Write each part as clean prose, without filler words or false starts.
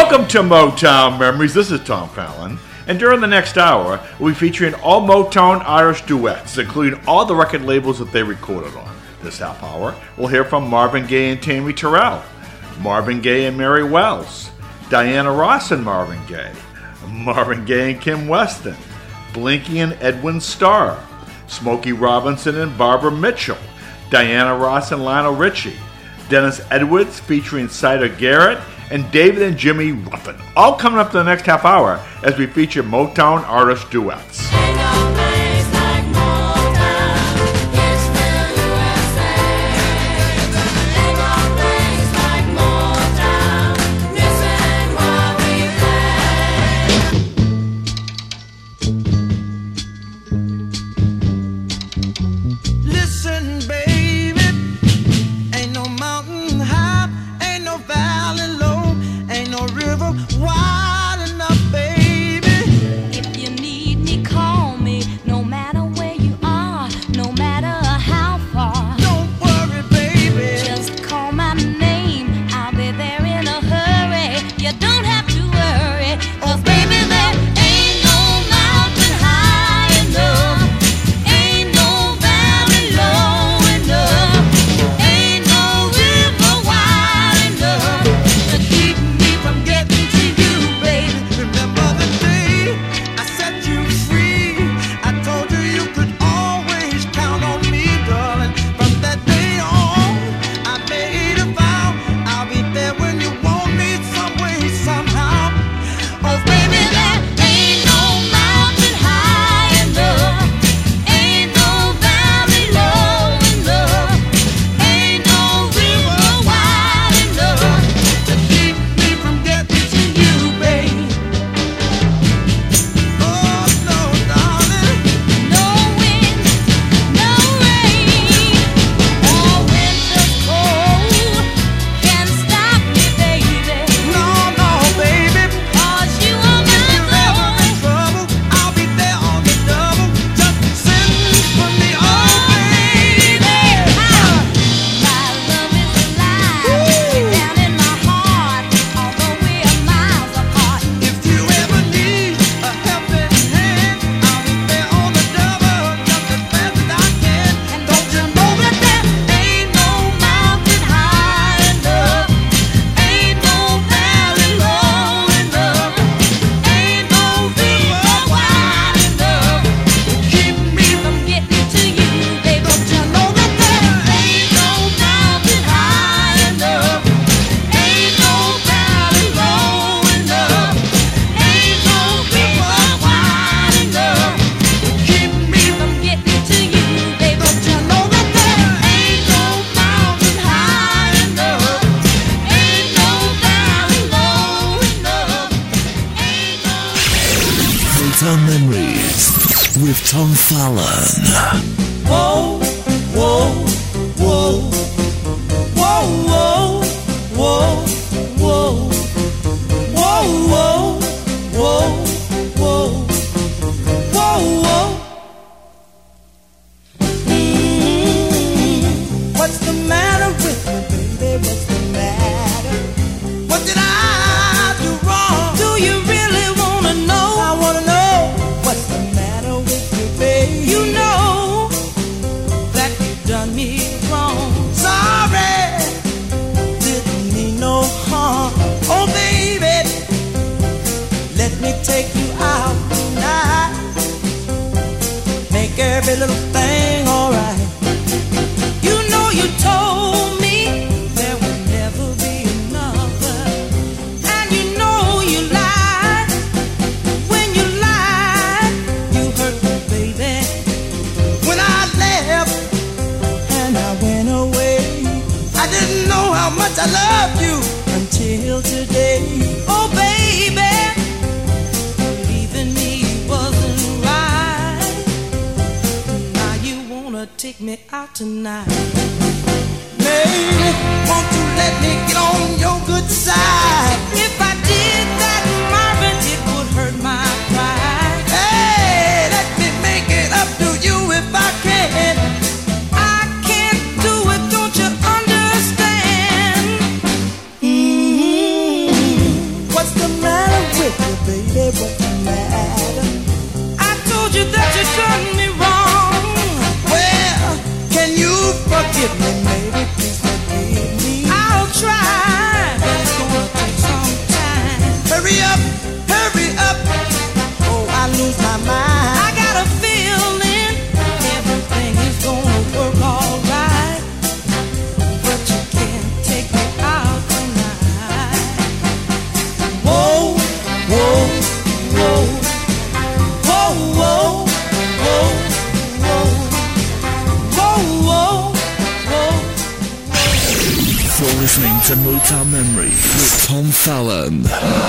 Welcome to Motown Memories. This is Tom Fallon. And during the next hour, we'll be featuring all Motown Irish duets, including all the record labels that they recorded on. This half hour, we'll hear from Marvin Gaye and Tammy Terrell, Marvin Gaye and Mary Wells, Diana Ross and Marvin Gaye, Marvin Gaye and Kim Weston, Blinky and Edwin Starr, Smokey Robinson and Barbara Mitchell, Diana Ross and Lionel Richie, Dennis Edwards featuring Cider Garrett, and David and Jimmy Ruffin. All coming up to the next half hour as we feature Motown artist duets. Wide enough, baby. If you need me, call me. No matter where you are, no matter how far. Don't worry, baby. Just call my name. I'll be there in a hurry. You don't have to worry. 'Cause baby, there ain't no mountain high enough. Ain't no valley low enough. Ain't no river wide enough to keep me from getting. Tom Fallon. Whoa, whoa, whoa, whoa, whoa, whoa, whoa, whoa, whoa, whoa, whoa, whoa. What's the matter with me, baby? What's the matter? What did I do wrong? Do you really wanna know? I wanna know. What's the matter with you, baby? You know that you've done me wrong. Sorry, didn't mean no harm. Oh, baby, let me take you out tonight. Make every little thing alright. You know you told me there would never be another, and you know you lied. When you lied, you hurt me, baby. When I left and I went away, I didn't know how much I loved you until today. Oh, baby, leaving me wasn't right. Now you wanna take me out tonight. Baby, won't you let me get on your good side? If I did that, Marvin, it would hurt my pride. Hey, let me make it up to you if I can. I can't do it, don't you understand? What's the told you that you done me wrong. Well, can you forgive me, maybe? Please forgive me. I'll try, but it's gonna take some time. Hurry up, hurry up. Oh, I lose my mind. I got a feeling everything is gonna work all right, but you can't take me out tonight. Whoa, whoa, whoa, whoa, whoa, whoa, whoa, whoa, whoa. You're listening to Motown Memories with Tom Fallon.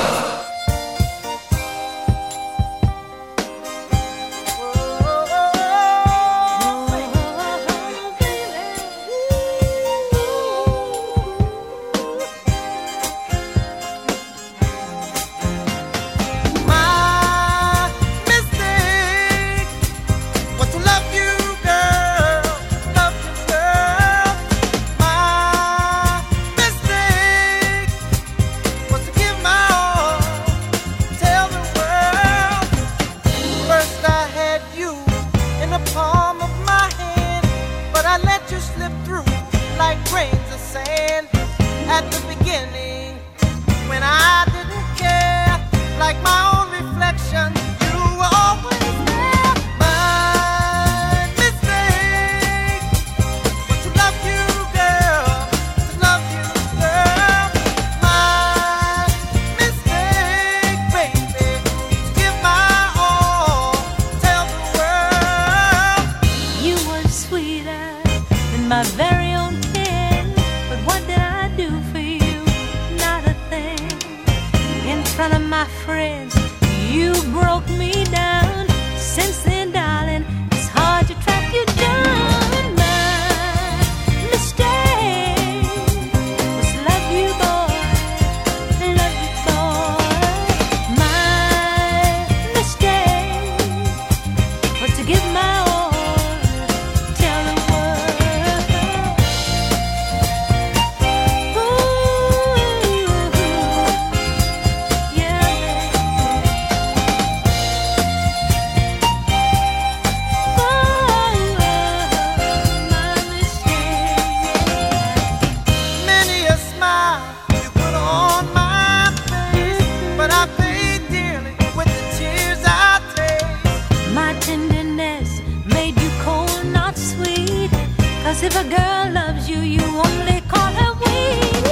If a girl loves you, you only call her weak.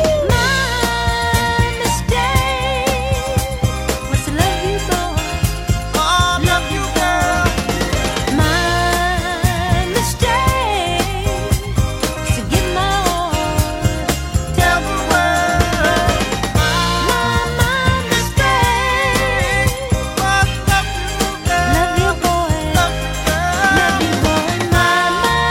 My mistake was to love you, boy. Oh, love you, girl. My mistake was to give my all, tell the world. My mistake was to love you, girl. Love you, boy. Love you, girl. Love you, boy. My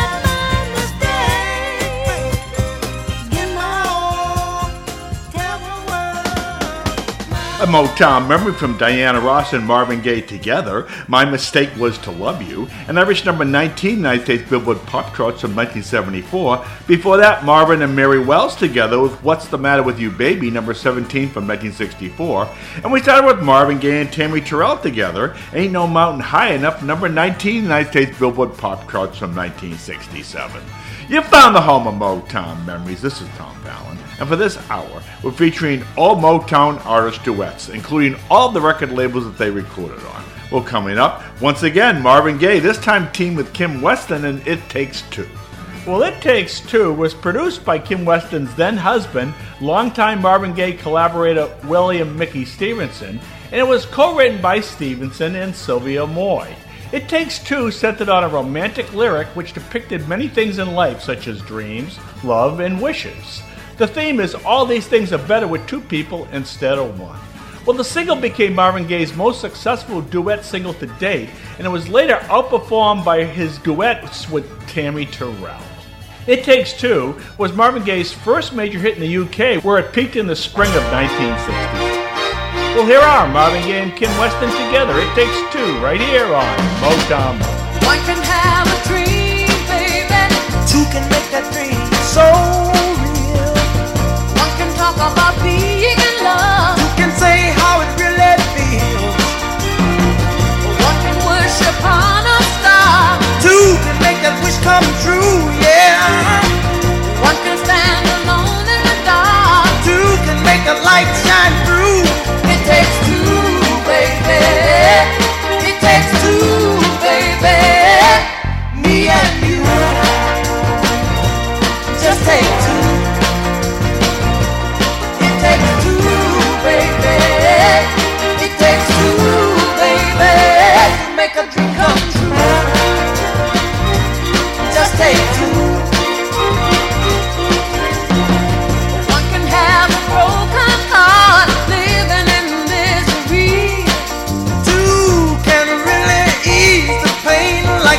A Motown memory from Diana Ross and Marvin Gaye together. My Mistake Was to Love You, and that reached number 19 United States Billboard Pop Charts from 1974. Before that, Marvin and Mary Wells together with What's the Matter with You Baby, number 17 from 1964. And we started with Marvin Gaye and Tammy Terrell together, Ain't No Mountain High Enough, number 19 United States Billboard Pop Charts from 1967. You found the home of Motown Memories. This is Tom Fallon. And for this hour, we're featuring all Motown artist duets, including all the record labels that they recorded on. Well, coming up, once again, Marvin Gaye, this time teamed with Kim Weston and It Takes Two. Well, It Takes Two was produced by Kim Weston's then-husband, longtime Marvin Gaye collaborator William Mickey Stevenson, and it was co-written by Stevenson and Sylvia Moy. It Takes Two centered on a romantic lyric which depicted many things in life, such as dreams, love, and wishes. The theme is all these things are better with two people instead of one. Well, the single became Marvin Gaye's most successful duet single to date, and it was later outperformed by his duets with Tammy Terrell. It Takes Two was Marvin Gaye's first major hit in the UK, where it peaked in the spring of 1960. Well, here are Marvin Gaye and Kim Weston together. It Takes Two, right here on Motown. One can have a dream, baby. Two can make that dream so real. One can talk about being in love. Two can say how it really feels. One can worship hard.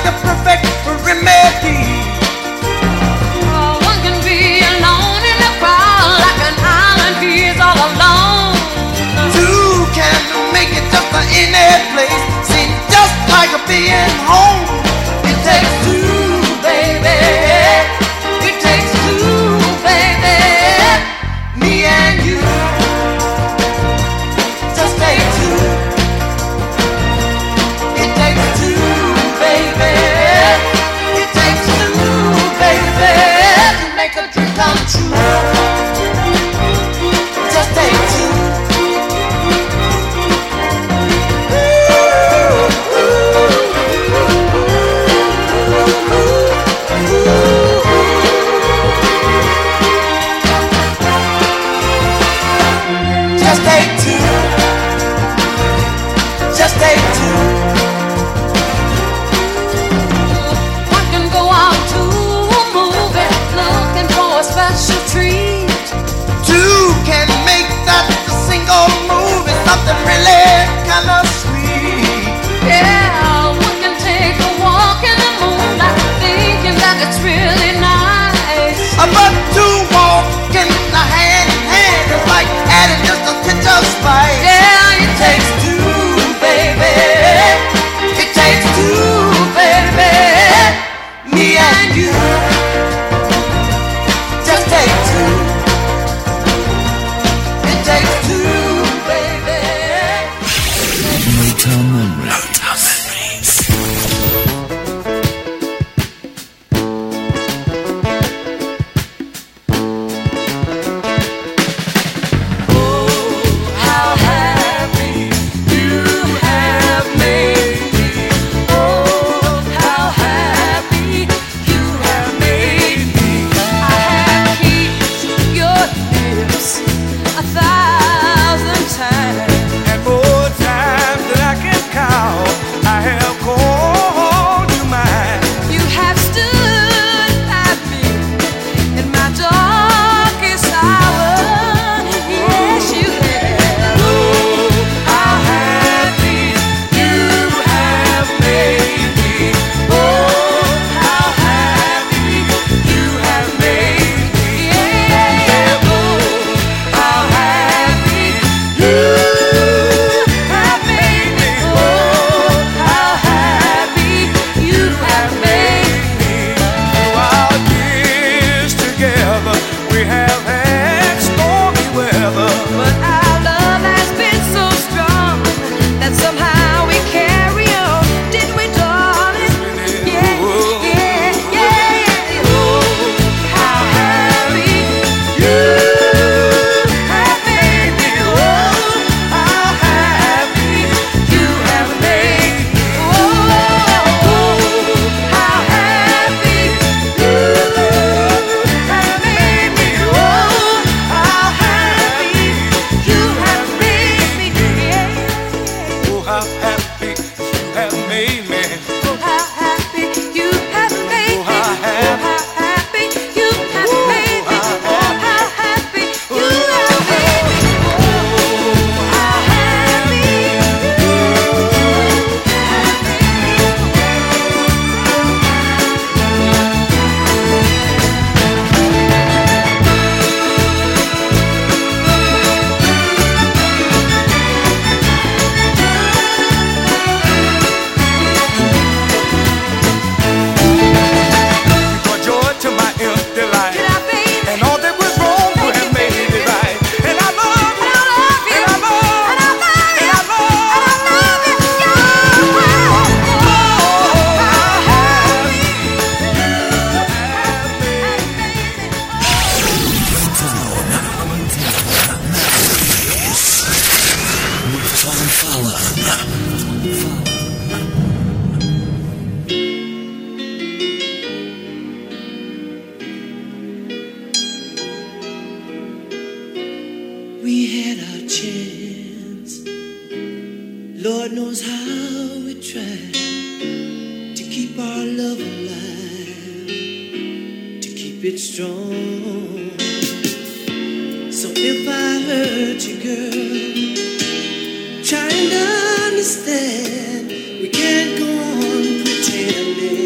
like the perfect remedy. One can be alone in the crowd like an island he's all alone. Two can make it just any place, seems just like being home. It takes two, baby. It takes two, baby. Me and you. Just take two. It takes two, baby. It takes two, baby, to make a dream come true. Just take two. Just take two. Just take two. One can go out to a movie looking for a special treat. Two can make that a single movie something really kind of sweet. Yeah, one can take a walk in the moonlight thinking that it's really nice. But two walking hand in hand is like adding just a pinch of spice. Yeah, It takes two, baby. It takes two, baby. Me and you. Just take two. It takes two, baby. Motown Memories. Motown Memories. how happy you have made me. Oh, how happy you have made me. I have kissed your lips 1,000 times. And more times than I can count, I have called you mine. You have stood by me in my darkest hour. Yes, you have. Oh, how happy you have made me. Oh, how happy you have made me. Yeah. Oh, how happy you have made me. Oh, how happy you have made me. Through our years together, we have had stormy weather. But our love has been so strong that somehow we carry on. Didn't we, darling? Yeah, yeah, yeah. Oh, how happy you have made me. Oh, how happy you have made me. Oh, how happy you have made me. Oh, how happy you have made me. Yeah. Oh, how happy you have made me. Oh, how happy you have made me. Oh, how happy you have made me. Oh, how happy you have made me. Oh, how happy You brought joy to my empty life. you have made me. And all that was wrong, you have made it right. And I love you. And I love you. And I love And I love you. And I love And I love you. Yeah. Oh, how happy With Tom Fallon. We had our chance. Lord knows how we tried to keep our love alive, to keep it strong. So if I hurt you, girl, trying to understand, we can't go on pretending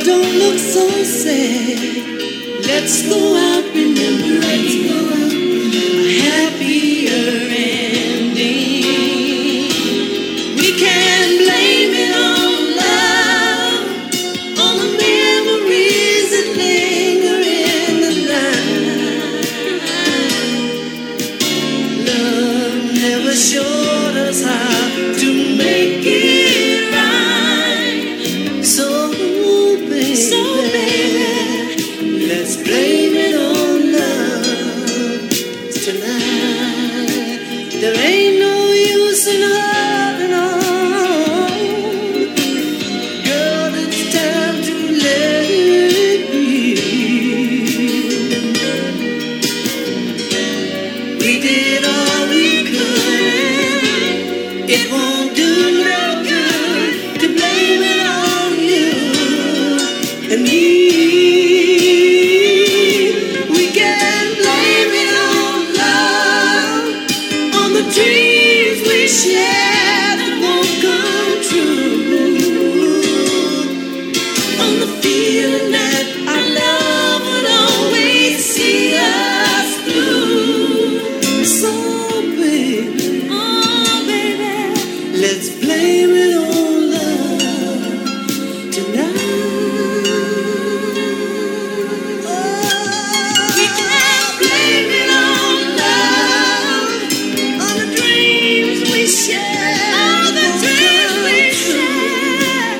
don't look so sad. Let's go out remembering a happier ending. We can blame it on love, on the memories that linger in the night. Love never showed us how to make it right. So baby, let's blame it on love tonight. There ain't no use in holding on. Girl, it's time to let it be. We did all we could. It won't do no good to blame it on you and me. We can blame it on love, on the dreams we shared that won't come true, on the feeling that our love would always see us through. So baby, oh baby, let's blame it on love tonight. We can blame it on love, on the dreams we share, on the dreams we share,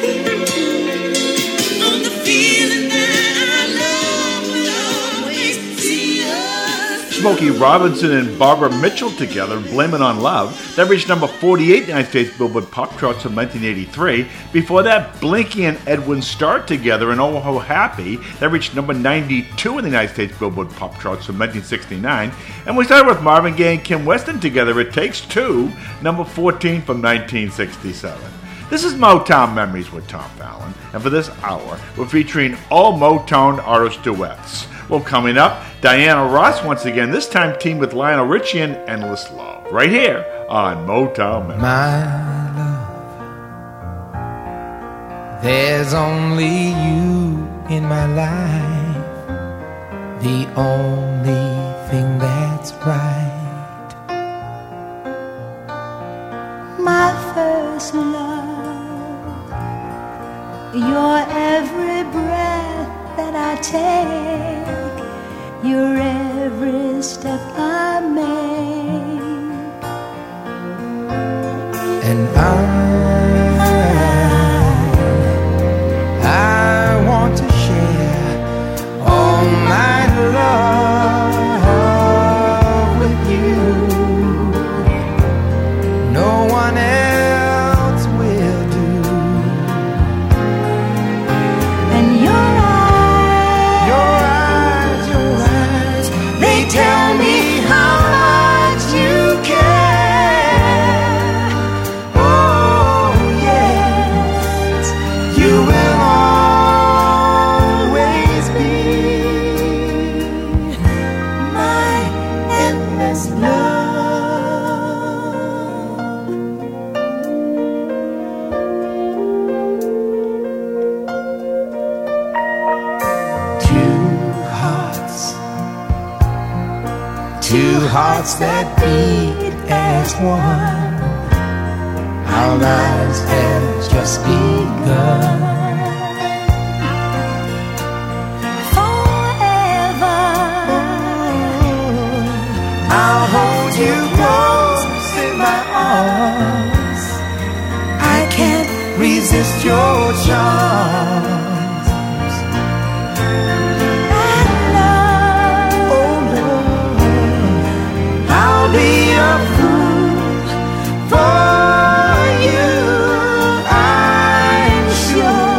on the feeling that our love will always see us. Smokey Robinson and Barbara Mitchell together, Blame It on Love. That reached number 48 in the United States Billboard Pop Charts in 1983. Before that, Blinky and Edwin Starr together in Oh Ho Happy. That reached number 92 in the United States Billboard Pop Charts in 1969. And we started with Marvin Gaye and Kim Weston together, It Takes Two, number 14 from 1967. This is Motown Memories with Tom Fallon, and for this hour, we're featuring all Motown artist duets. Well, coming up, Diana Ross once again, this time teamed with Lionel Richie and Endless Love, right here on Motown Memories. My love, there's only you in my life, the only thing that's right. My first love, your every breath that I take, your every step I make. And I want to share all my love with you. No one else will do. And your eyes, they tell me how much you care. Oh yes, you will always be my endless love. Two hearts that beat as one. Our lives have just begun. Forever, I'll hold you close in my arms. I can't resist your charms. I'll be a fool for you, I'm sure.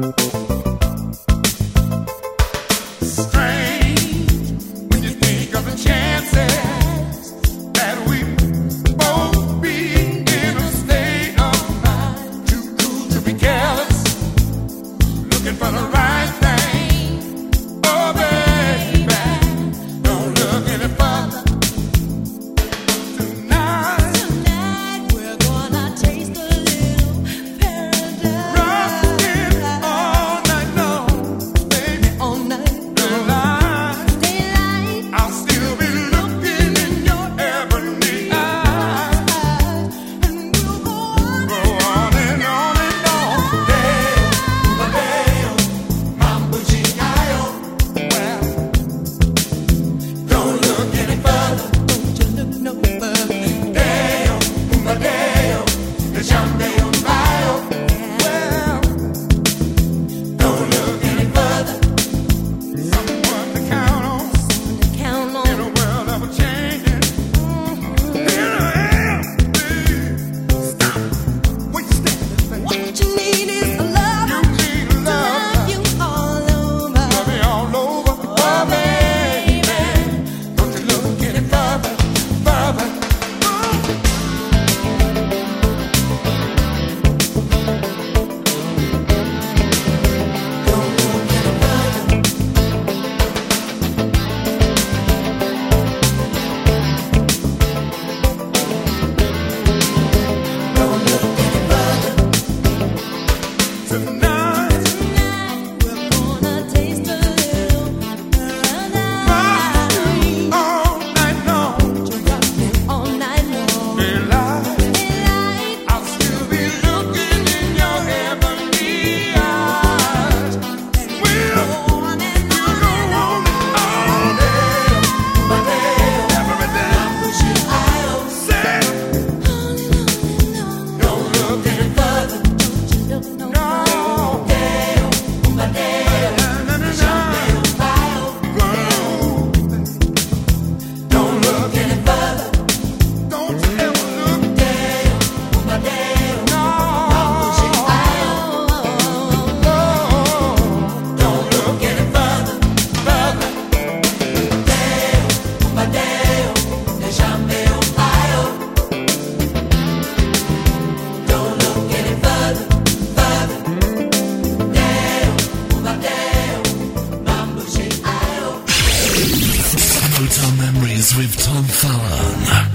with Tom Fallon.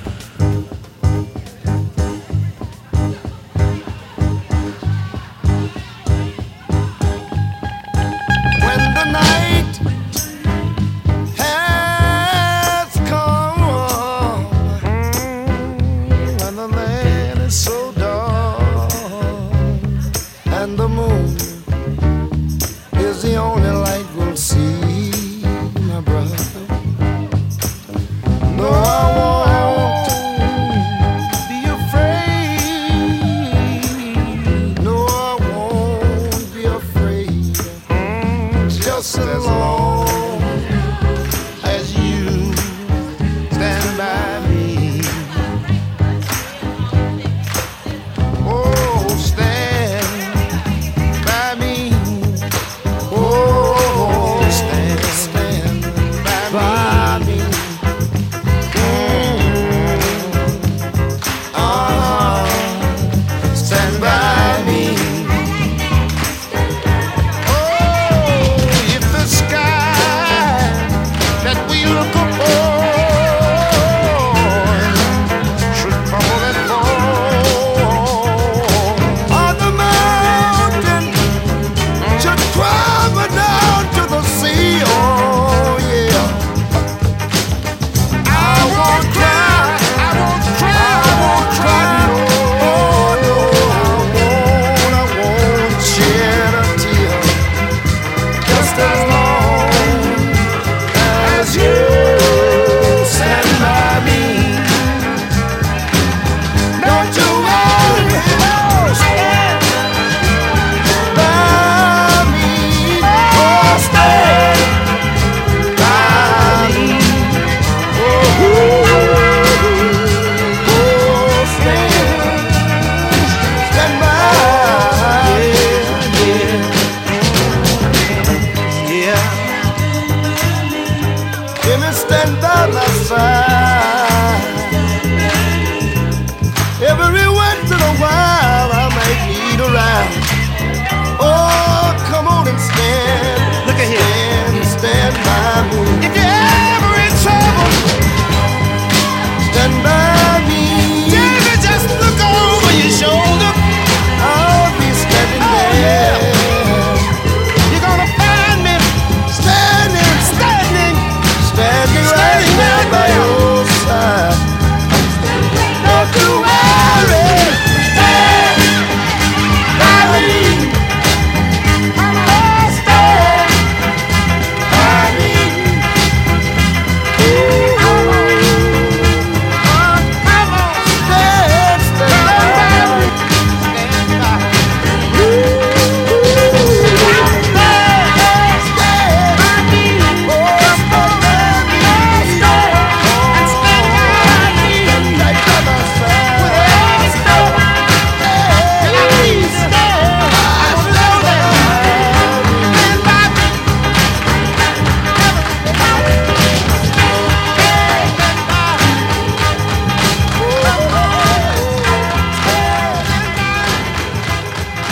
If the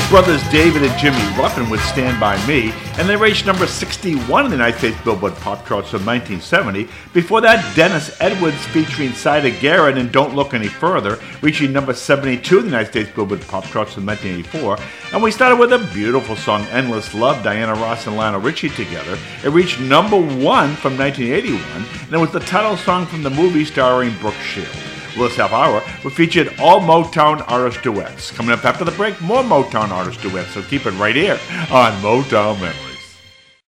brothers David and Jimmy Ruffin with Stand By Me, and they reached number 61 in the United States Billboard Pop Charts from 1970. Before that, Dennis Edwards featuring Sida Garrett and Don't Look Any Further, reaching number 72 in the United States Billboard Pop Charts from 1984. And we started with a beautiful song, Endless Love, Diana Ross and Lionel Richie together. It reached number 1 from 1981, and it was the title song from the movie starring Brooke Shields. Well, this half hour, we featured all Motown artist duets. Coming up after the break, more Motown artist duets, so keep it right here on Motown Memories.